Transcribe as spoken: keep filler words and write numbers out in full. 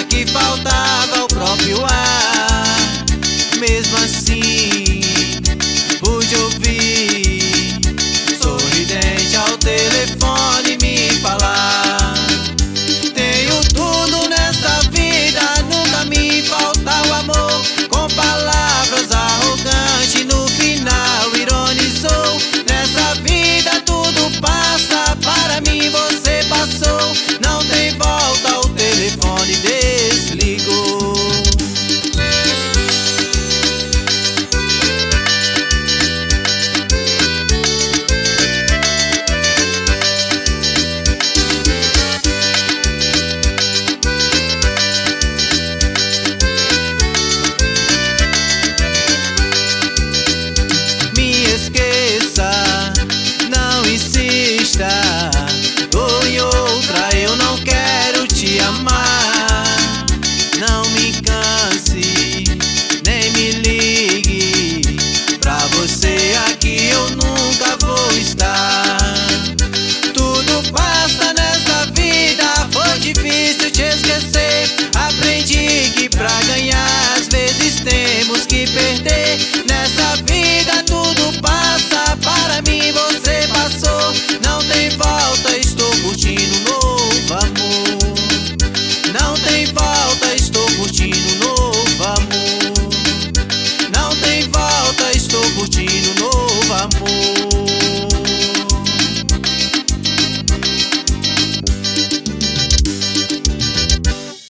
que faltava o próprio ar. Mesmo assim, pude ouvir, sorridente ao telefone me falar: tenho tudo nessa vida, nunca me falta o amor. Com palavras arrogantes, no final ironizou: nessa vida tudo passa, para mim você passou. Não tem volta, o telefone desligou. Me esqueça, não insista, ou em outra eu não quero te amar. Não me canse, nem me ligue, pra você aqui eu nunca vou estar. Tudo passa nessa vida, foi difícil te esquecer. Aprendi que pra ganhar